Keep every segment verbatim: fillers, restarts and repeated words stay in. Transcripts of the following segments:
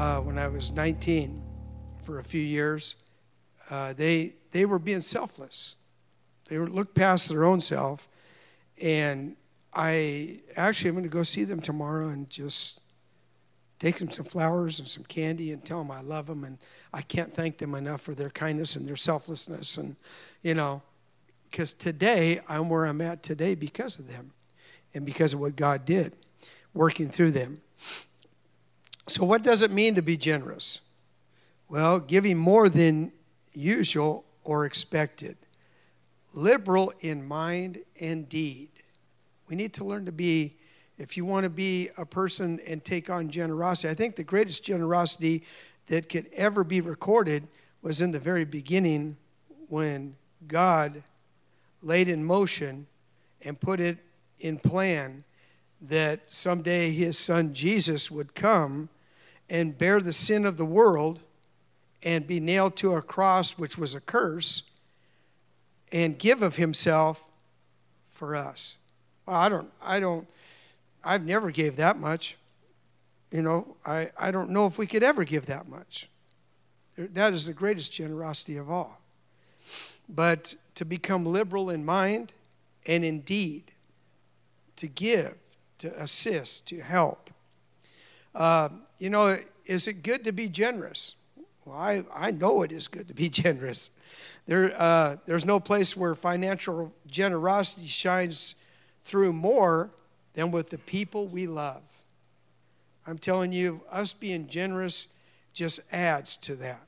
uh, when I was nineteen for a few years. Uh, they they were being selfless. They were looked past their own self. And I actually am going to go see them tomorrow and just take them some flowers and some candy and tell them I love them. And I can't thank them enough for their kindness and their selflessness. And, you know, because today, I'm where I'm at today because of them and because of what God did, working through them. So what does it mean to be generous? Well, giving more than usual or expected. Liberal in mind and deed. We need to learn to be, if you want to be a person and take on generosity, I think the greatest generosity that could ever be recorded was in the very beginning when God laid in motion and put it in plan that someday his son Jesus would come and bear the sin of the world and be nailed to a cross, which was a curse, and give of himself for us. Well, I don't, I don't, I've never gave that much. You know, I, I don't know if we could ever give that much. That is the greatest generosity of all. But to become liberal in mind and in deed, to give, to assist, to help. Uh, you know, is it good to be generous? Well, I, I know it is good to be generous. There, uh, there's no place where financial generosity shines through more than with the people we love. I'm telling you, us being generous just adds to that.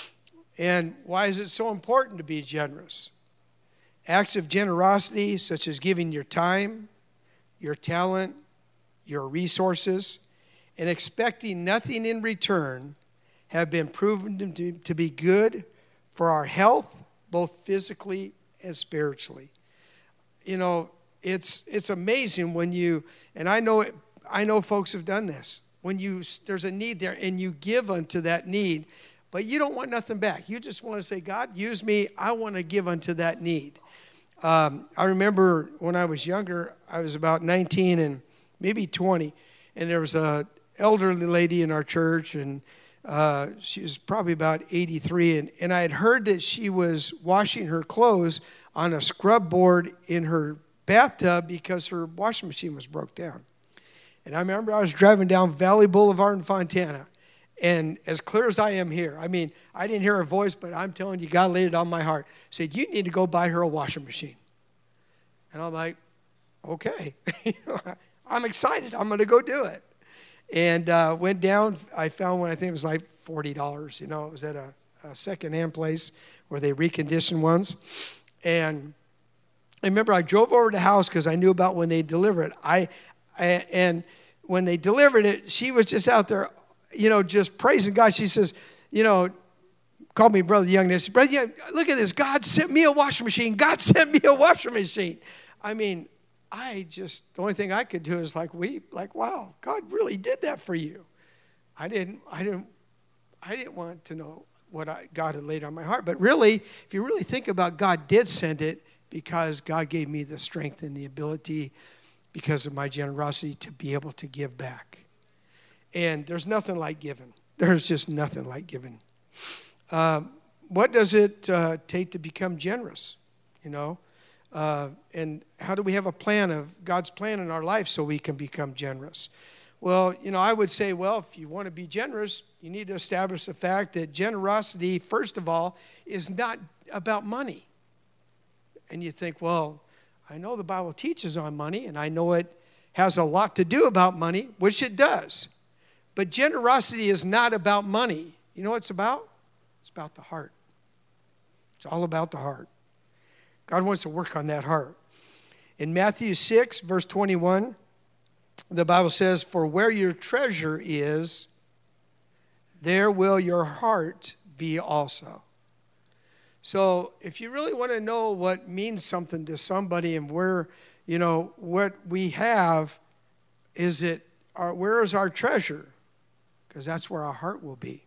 And why is it so important to be generous? Acts of generosity, such as giving your time, your talent, your resources, and expecting nothing in return, have been proven to, to be good for our health, both physically and spiritually. You know, it's it's amazing when you, and I know it, I know folks have done this. When you there's a need there and you give unto that need, but you don't want nothing back. You just want to say, God, use me. I want to give unto that need. Um, I remember when I was younger, I was about nineteen and maybe twenty, and there was a elderly lady in our church, and uh, she was probably about eighty-three, and, and I had heard that she was washing her clothes on a scrub board in her bathtub because her washing machine was broke down. And I remember I was driving down Valley Boulevard in Fontana, and as clear as I am here, I mean, I didn't hear her voice, but I'm telling you, God laid it on my heart. Said, you need to go buy her a washing machine. And I'm like, okay. I'm excited. I'm going to go do it. And uh, went down. I found one, I think it was like forty dollars. You know, it was at a, a secondhand place where they reconditioned ones. And I remember I drove over to the house because I knew about when they deliver it. I, I And when they delivered it, she was just out there, you know, just praising God. She says, you know, called me Brother Young. And I said, Brother Young, look at this. God sent me a washing machine. God sent me a washing machine. I mean, I just, the only thing I could do is like weep, like, wow, God really did that for you. I didn't, I didn't, I didn't want to know what I, God had laid on my heart. But really, if you really think about, God did send it because God gave me the strength and the ability because of my generosity to be able to give back. And there's nothing like giving. There's just nothing like giving. Um, what does it uh, take to become generous, you know? Uh, and how do we have a plan of God's plan in our life so we can become generous? Well, you know, I would say, well, if you want to be generous, you need to establish the fact that generosity, first of all, is not about money. And you think, well, I know the Bible teaches on money, and I know it has a lot to do about money, which it does. But generosity is not about money. You know what it's about? It's about the heart. It's all about the heart. God wants to work on that heart. In Matthew six, verse twenty-one, the Bible says, for where your treasure is, there will your heart be also. So if you really want to know what means something to somebody and where, you know, what we have, is it, our, where is our treasure? Because that's where our heart will be.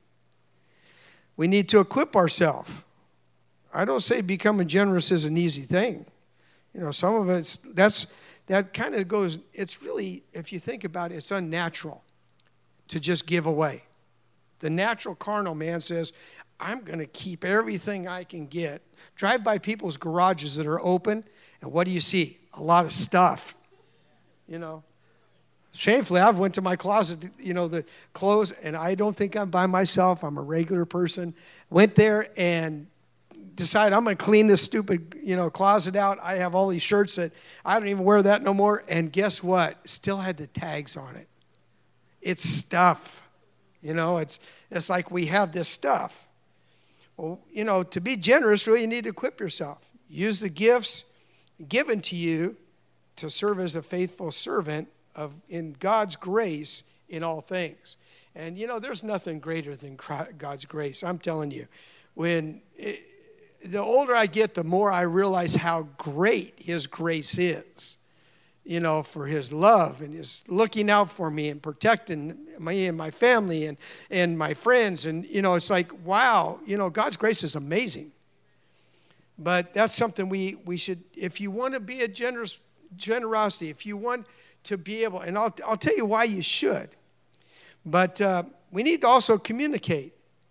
We need to equip ourselves. I don't say becoming generous is an easy thing. You know, some of it's, that's, that kind of goes, it's really, if you think about it, it's unnatural to just give away. The natural carnal man says, I'm going to keep everything I can get. Drive by people's garages that are open, and what do you see? A lot of stuff, you know. Shamefully, I've went to my closet, you know, the clothes, and I don't think I'm by myself. I'm a regular person. Went there and decided I'm going to clean this stupid, you know, closet out. I have all these shirts that I don't even wear that no more. And guess what? Still had the tags on it. It's stuff. You know, it's it's like we have this stuff. Well, you know, to be generous, really, you need to equip yourself. Use the gifts given to you to serve as a faithful servant of in God's grace in all things. And, you know, there's nothing greater than God's grace. I'm telling you, when it, the older I get, the more I realize how great his grace is, you know, for his love and his looking out for me and protecting me and my family and, and my friends. And, you know, it's like, wow, you know, God's grace is amazing. But that's something we, we should, if you want to be a generous, generosity, if you want to be able, and I'll, I'll tell you why you should. But uh, we need to also communicate.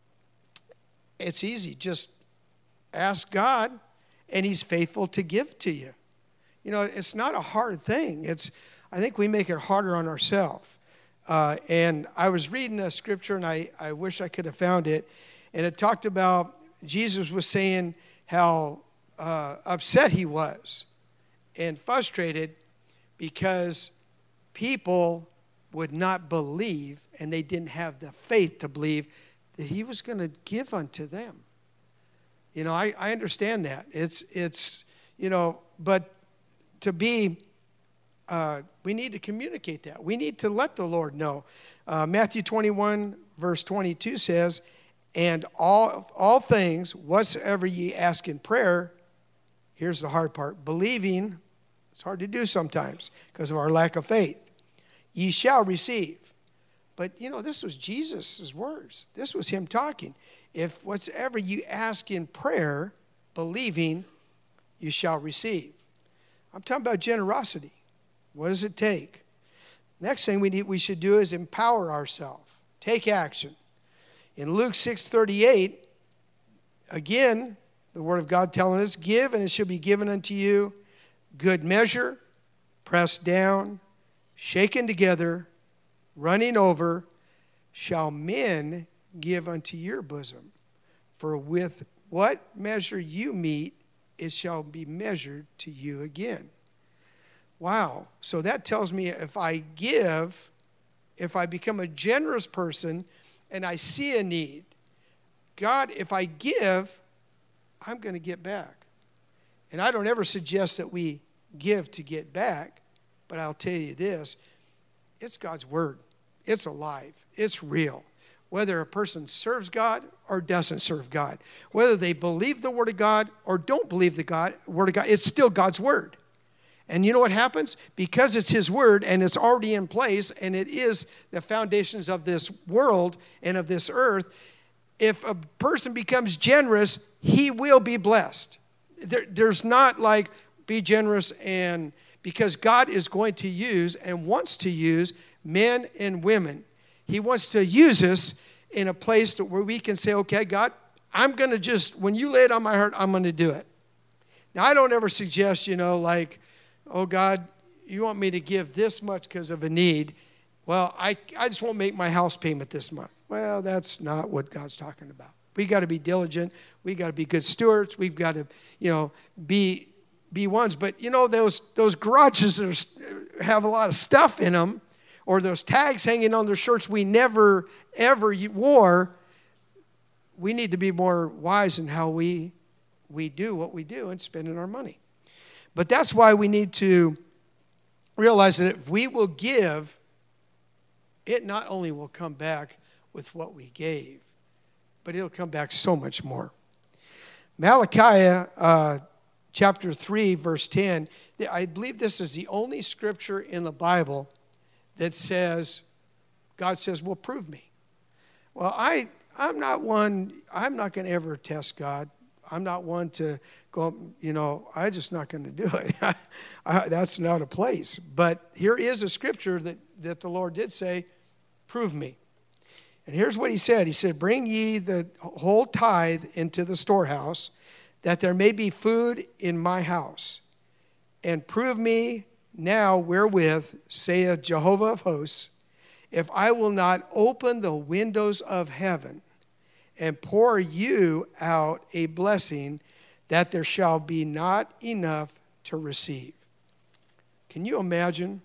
It's easy. Just ask God, and he's faithful to give to you. You know, it's not a hard thing. It's, I think we make it harder on ourselves. Uh, and I was reading a scripture, and I, I wish I could have found it. And it talked about, Jesus was saying how uh, upset he was and frustrated because people would not believe, and they didn't have the faith to believe that he was going to give unto them. You know, I, I understand that. It's, it's, you know, but to be, uh, we need to communicate that. We need to let the Lord know. Uh, Matthew twenty-one, verse twenty-two says, and all, all things, whatsoever ye ask in prayer, here's the hard part, believing, it's hard to do sometimes because of our lack of faith, ye shall receive. But, you know, this was Jesus' words. This was him talking. If whatsoever you ask in prayer, believing, you shall receive. I'm talking about generosity. What does it take? Next thing we need, we should do is empower ourselves. Take action. In Luke six thirty-eight, again, the Word of God telling us, give and it shall be given unto you, good measure, pressed down, shaken together, running over, shall men give unto your bosom. For with what measure you meet, it shall be measured to you again. Wow. So that tells me if I give, if I become a generous person and I see a need, God, if I give, I'm going to get back. And I don't ever suggest that we give to get back, but I'll tell you this, it's God's word. It's alive. It's real. Whether a person serves God or doesn't serve God, whether they believe the word of God or don't believe the God, word of God, it's still God's word. And you know what happens? Because it's his word and it's already in place and it is the foundations of this world and of this earth, if a person becomes generous, he will be blessed. There, there's not like be generous and because God is going to use and wants to use men and women. He wants to use us in a place where we can say, okay, God, I'm going to just, when you lay it on my heart, I'm going to do it. Now, I don't ever suggest, you know, like, oh, God, you want me to give this much because of a need. Well, I, I just won't make my house payment this month. Well, that's not what God's talking about. We got to be diligent. We got to be good stewards. We've got to, you know, be be ones. But, you know, those those garages that are, have a lot of stuff in them, or those tags hanging on their shirts we never, ever wore, we need to be more wise in how we we do what we do and spending our money. But that's why we need to realize that if we will give, it not only will come back with what we gave, but it'll come back so much more. Malachi uh, chapter three, verse ten, I believe this is the only scripture in the Bible that says, God says, well, prove me. Well, I, I'm not one, I'm not going to ever test God. I'm not one to go, you know, I'm just not going to do it. I, that's not a place. But here is a scripture that, that the Lord did say, prove me. And here's what he said. He said, bring ye the whole tithe into the storehouse, that there may be food in my house. And prove me now wherewith, saith Jehovah of hosts, if I will not open the windows of heaven and pour you out a blessing, that there shall be not enough to receive. Can you imagine?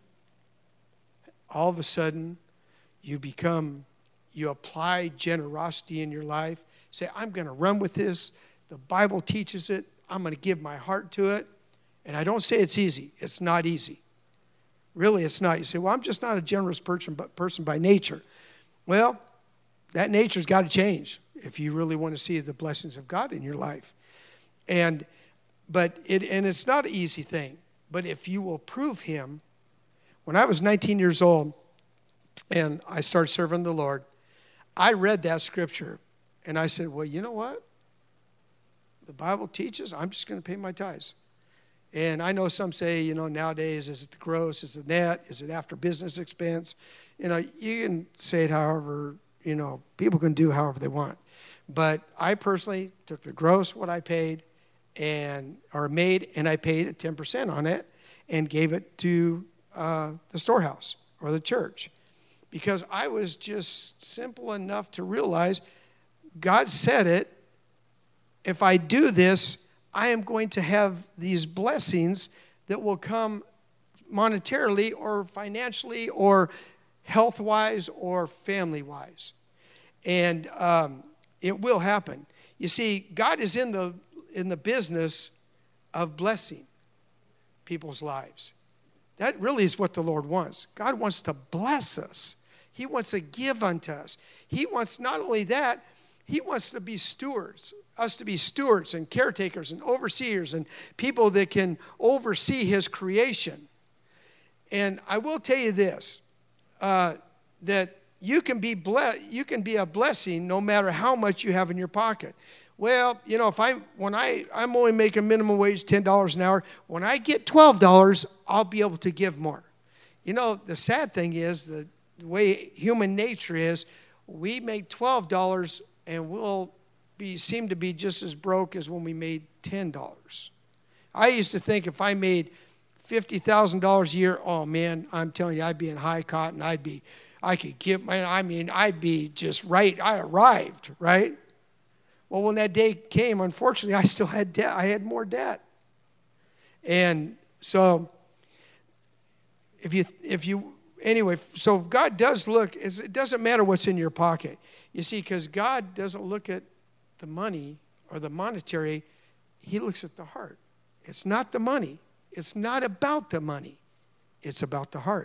All of a sudden, you become, you apply generosity in your life. Say, I'm going to run with this. The Bible teaches it. I'm going to give my heart to it. And I don't say it's easy. It's not easy. Really, it's not. You say, well, I'm just not a generous person, but person by nature. Well, that nature's got to change if you really want to see the blessings of God in your life. And but it and it's not an easy thing. But if you will prove him, when I was nineteen years old and I started serving the Lord, I read that scripture and I said, well, you know what? The Bible teaches I'm just going to pay my tithes. And I know some say, you know, nowadays, is it the gross? Is it net? Is it after business expense? You know, you can say it however, you know, people can do however they want. But I personally took the gross, what I paid, and or made, and I paid ten percent on it and gave it to uh, the storehouse or the church. Because I was just simple enough to realize God said it. If I do this, I am going to have these blessings that will come monetarily or financially or health-wise or family-wise. And um, it will happen. You see, God is in the in the business of blessing people's lives. That really is what the Lord wants. God wants to bless us. He wants to give unto us. He wants not only that, he wants to be stewards, us to be stewards and caretakers and overseers and people that can oversee his creation. And I will tell you this, uh, that you can be ble- you can be a blessing no matter how much you have in your pocket. Well, you know, if I when I I'm only making minimum wage ten dollars an hour, when I get twelve dollars, I'll be able to give more. You know, the sad thing is the way human nature is, we make twelve dollars and we'll be seem to be just as broke as when we made ten dollars. I used to think if I made fifty thousand dollars a year, oh man, I'm telling you, I'd be in high cotton. I'd be, I could give, I mean, I'd be just right. I arrived, right? Well, when that day came, unfortunately, I still had debt. I had more debt. And so, if you, if you, anyway, so God does look, it doesn't matter what's in your pocket. You see, because God doesn't look at the money or the monetary, he looks at the heart. It's not the money. It's not about the money. It's about the heart.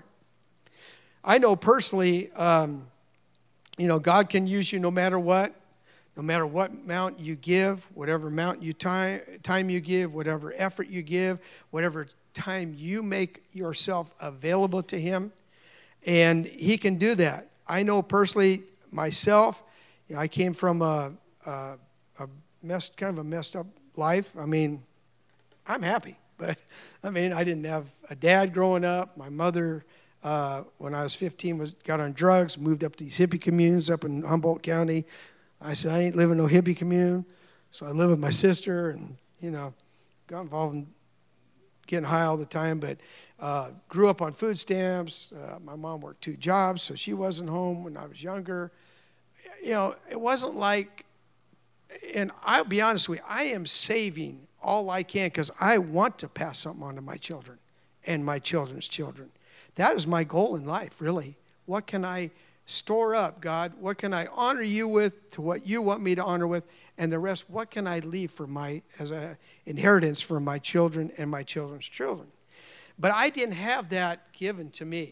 I know personally, um, you know, God can use you no matter what. No matter what amount you give, whatever amount you time, time you give, whatever effort you give, whatever time you make yourself available to him. And he can do that. I know personally myself, you know, I came from a, a, a messed, kind of a messed up life. I mean, I'm happy. But, I mean, I didn't have a dad growing up. My mother, uh, when I was fifteen, was got on drugs, moved up to these hippie communes up in Humboldt County. I said, I ain't living in no hippie commune. So I lived with my sister and, you know, got involved in getting high all the time. But uh, grew up on food stamps. Uh, my mom worked two jobs, so she wasn't home when I was younger. You know, it wasn't like, and I'll be honest with you, I am saving all I can because I want to pass something on to my children and my children's children. That is my goal in life, really. What can I store up, God? What can I honor you with to what you want me to honor with? And the rest, what can I leave for my as an inheritance for my children and my children's children? But I didn't have that given to me.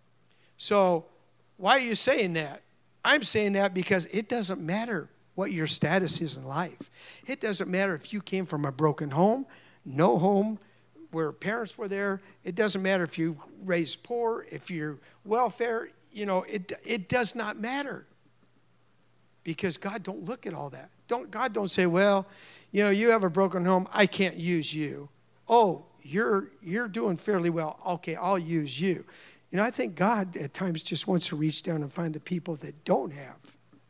So why are you saying that? I'm saying that because it doesn't matter what your status is in life. It doesn't matter if you came from a broken home, no home, where parents were there. It doesn't matter if you raised poor, if you're welfare. You know, it it does not matter. Because God don't look at all that. Don't God don't say, well, you know, you have a broken home, I can't use you. Oh, you're you're doing fairly well. Okay, I'll use you. You know, I think God at times just wants to reach down and find the people that don't have.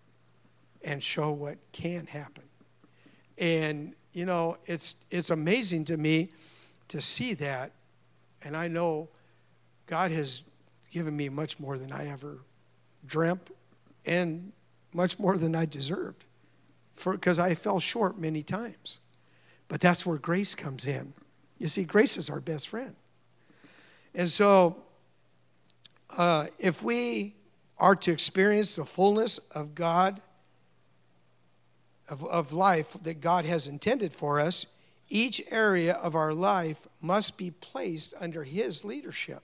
and show what can happen. And, you know, it's it's amazing to me to see that. And I know God has given me much more than I ever dreamt and much more than I deserved, because I fell short many times. But that's where grace comes in. You see, grace is our best friend. And so uh, if we are to experience the fullness of God, of, of life that God has intended for us, each area of our life must be placed under His leadership.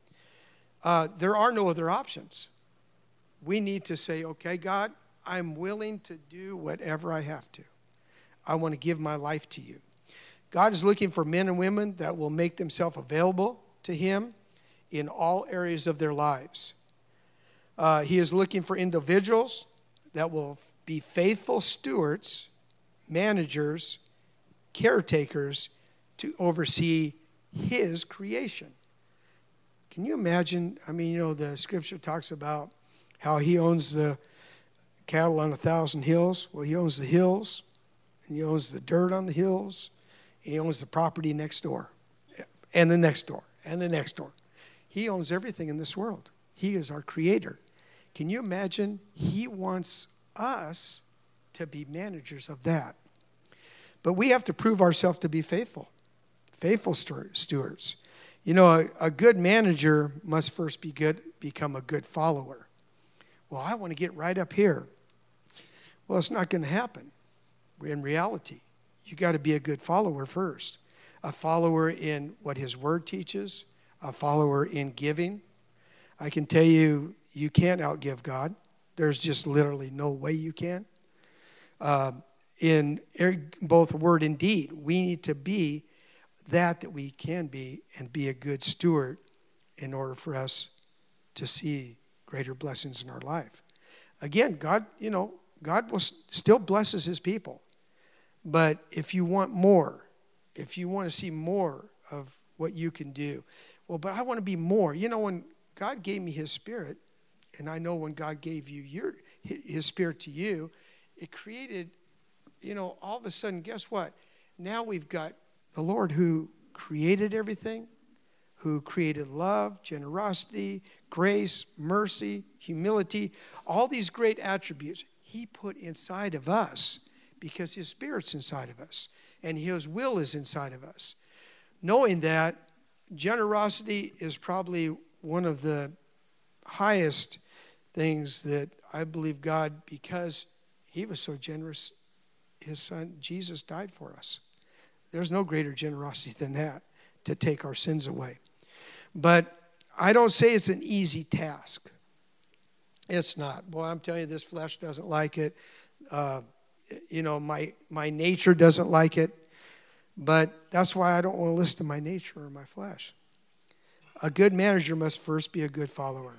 Uh, there are no other options. We need to say, okay, God, I'm willing to do whatever I have to. I want to give my life to you. God is looking for men and women that will make themselves available to Him in all areas of their lives. Uh, he is looking for individuals that will be faithful stewards, managers, caretakers to oversee His creation. Can you imagine? I mean, you know, the scripture talks about how He owns the cattle on a thousand hills. Well, He owns the hills, and He owns the dirt on the hills. He owns the property next door, and the next door, and the next door. He owns everything in this world. He is our creator. Can you imagine? He wants us to be managers of that. But we have to prove ourselves to be faithful, faithful stewards. You know, a, a good manager must first be good, become a good follower. Well, I want to get right up here. Well, it's not going to happen in reality. You got to be a good follower first. A follower in what His Word teaches, a follower in giving. I can tell you, you can't outgive God. There's just literally no way you can. Uh, in both word and deed, we need to be that that we can be and be a good steward in order for us to see greater blessings in our life. Again, God, you know, God will still blesses His people. But if you want more, if you want to see more of what you can do, well, but I want to be more. You know, when God gave me His Spirit, and I know when God gave you your His Spirit to you, it created, you know, all of a sudden, guess what? Now we've got the Lord who created everything, who created love, generosity, grace, mercy, humility, all these great attributes He put inside of us because His Spirit's inside of us and His will is inside of us. Knowing that, generosity is probably one of the highest things that I believe God, because He was so generous, His Son Jesus died for us. There's no greater generosity than that, to take our sins away. But I don't say it's an easy task. It's not. Boy, I'm telling you, this flesh doesn't like it. Uh, you know, my, my nature doesn't like it. But that's why I don't want to listen to my nature or my flesh. A good manager must first be a good follower.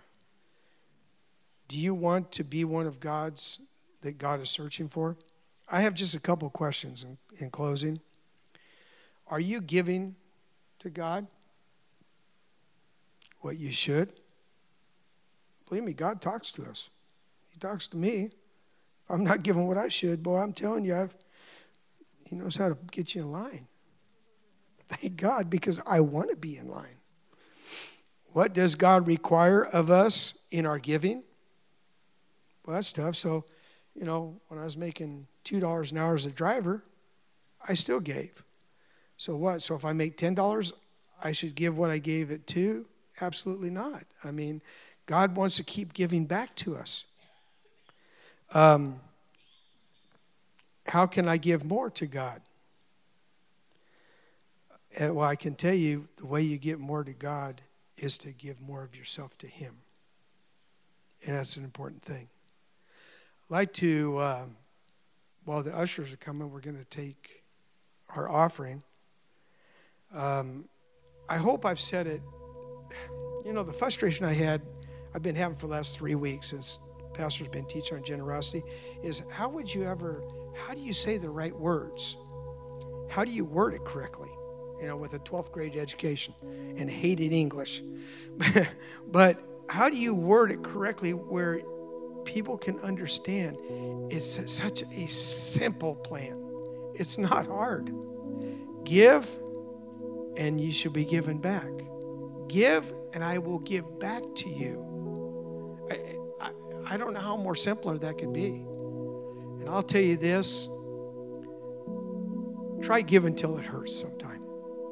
Do you want to be one of God's that God is searching for? I have just a couple questions in, in closing. Are you giving to God what you should? Believe me, God talks to us. He talks to me. If I'm not giving what I should, boy, I'm telling you, I've, He knows how to get you in line. Thank God, because I want to be in line. What does God require of us in our giving? Well, that's tough. So, you know, when I was making two dollars an hour as a driver, I still gave. So what? So if I make ten dollars, I should give what I gave it to? Absolutely not. I mean, God wants to keep giving back to us. Um, how can I give more to God? Uh, well, I can tell you the way you get more to God is to give more of yourself to Him. And that's an important thing. I'd like to, uh, while the ushers are coming, we're going to take our offering. Um, I hope I've said it. You know, the frustration I had, I've been having for the last three weeks since Pastor's been teaching on generosity, is how would you ever, how do you say the right words? How do you word it correctly? You know, with a twelfth grade education and hated English. But how do you word it correctly where people can understand. It's such a simple plan. It's not hard. Give, and you shall be given back. Give, and I will give back to you. I, I, I don't know how more simpler that could be. And I'll tell you this, try giving till it hurts sometime.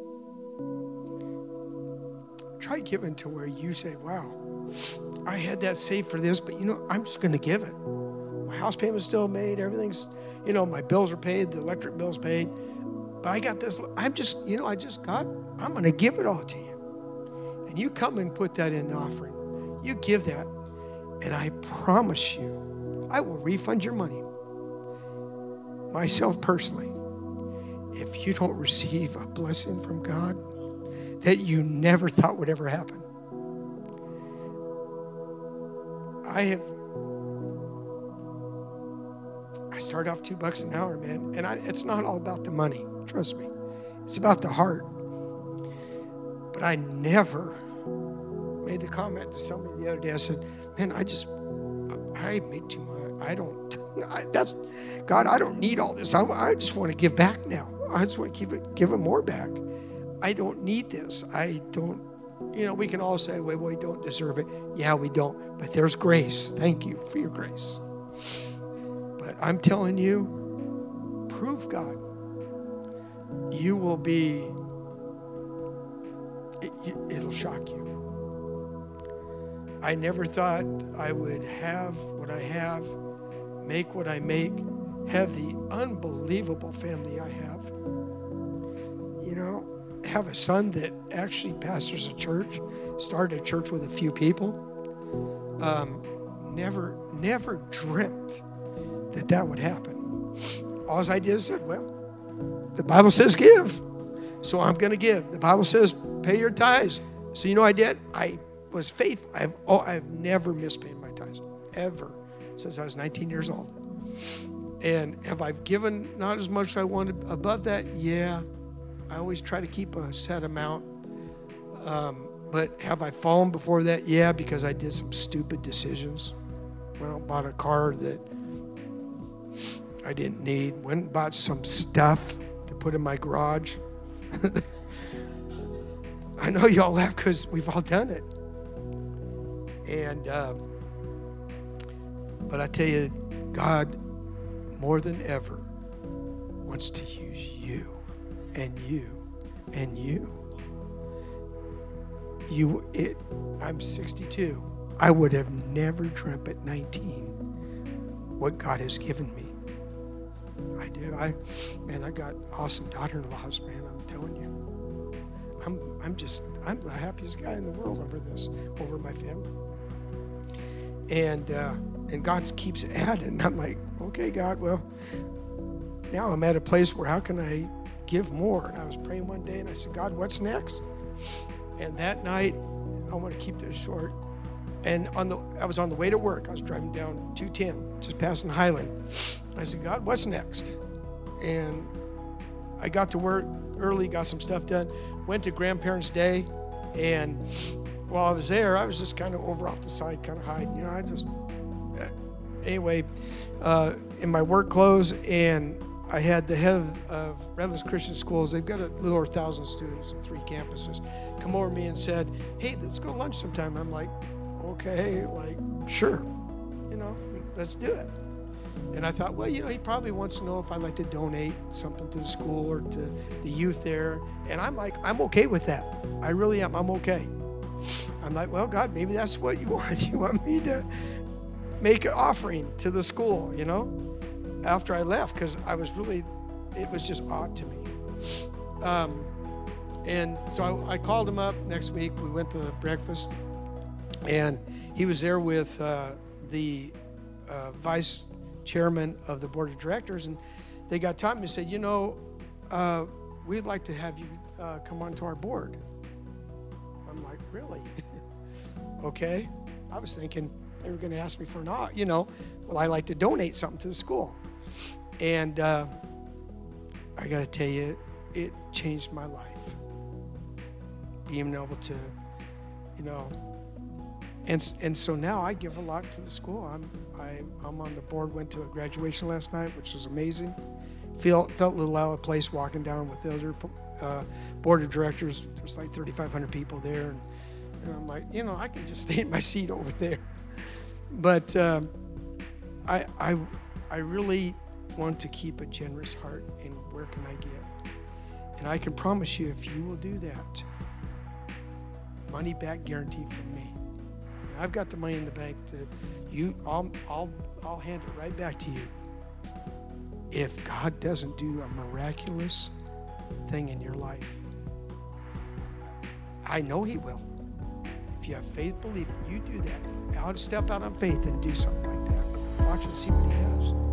Try giving to where you say, wow, I had that saved for this, but you know, I'm just going to give it. My house payment's still made, everything's, you know, my bills are paid, the electric bill's paid. But I got this, I'm just, you know, I just, God, I'm going to give it all to you. And you come and put that in the offering. You give that, and I promise you, I will refund your money. Myself personally, if you don't receive a blessing from God that you never thought would ever happen. I have, I start off two bucks an hour, man, and I, it's not all about the money. Trust me. It's about the heart. But I never made the comment to somebody the other day. I said, man, I just, I make too much. I don't, I, that's, God, I don't need all this. I, I just want to give back now. I just want to give it, give it more back. I don't need this. I don't, you know, we can all say, well, we don't deserve it. Yeah, we don't. But there's grace. Thank you for your grace. But I'm telling you, prove God. You will be, it, it'll shock you. I never thought I would have what I have, make what I make, have the unbelievable family I have. You know, have a son that actually pastors a church, started a church with a few people. Um, never, never dreamt that that would happen. All I did is said, well, the Bible says give, so I'm going to give. The Bible says pay your tithes. So you know I did? I was faithful. I've, oh, I've never missed paying my tithes, ever, since I was nineteen years old. And have I given not as much as I wanted above that? Yeah. I always try to keep a set amount. Um, but have I fallen before that? Yeah, because I did some stupid decisions. Went out and bought a car that I didn't need. Went and bought some stuff to put in my garage. I know y'all laugh because we've all done it. And, uh, but I tell you, God, more than ever, wants to use you and you and you. You, it, I'm sixty-two. I would have never dreamt at nineteen what God has given me. I do. I, man, I got awesome daughter-in-laws, man. I'm telling you. I'm, I'm just, I'm the happiest guy in the world over this, over my family. And, uh, and God keeps adding. And I'm like, okay, God, well, now I'm at a place where how can I give more? And I was praying one day and I said, God, what's next? And that night, I want to keep this short. And on the, I was on the way to work. I was driving down two ten, just passing Highland. I said, God, what's next? And I got to work early, got some stuff done, went to Grandparents' Day, and while I was there, I was just kind of over off the side, kind of hiding. You know, I just, uh, anyway, uh, in my work clothes, and I had the head of, of Redlands Christian Schools. They've got a little over a thousand students and three campuses. Come over to me and said, hey, let's go lunch sometime. I'm like, okay, like, sure. You know, let's do it. And I thought, well, you know, he probably wants to know if I'd like to donate something to the school or to the youth there. And I'm like, I'm okay with that. I really am. I'm okay. I'm like, well, God, maybe that's what you want. You want me to make an offering to the school, you know, after I left, because I was really, it was just odd to me. Um, and so I, I called him up next week. We went to breakfast, and he was there with uh, the uh, vice chairman of the board of directors, and they got talking and said, you know, uh, we'd like to have you uh, come onto our board. I'm like, really? Okay. I was thinking they were going to ask me for an, you know, well, I like to donate something to the school. And uh, I got to tell you, it changed my life. Being able to, you know, And and so now I give a lot to the school. I'm I, I'm on the board. Went to a graduation last night, which was amazing. Feel felt a little out of place walking down with the other uh, board of directors. There's like thirty-five hundred people there, and, and I'm like, you know, I can just stay in my seat over there. But um, I I I really want to keep a generous heart. And where can I give? And I can promise you, if you will do that, money back guarantee from me. I've got the money in the bank to you. I'll, I'll, I'll hand it right back to you. If God doesn't do a miraculous thing in your life, I know He will. If you have faith, believe it. You do that. I'll step out on faith and do something like that. Watch and see what He does.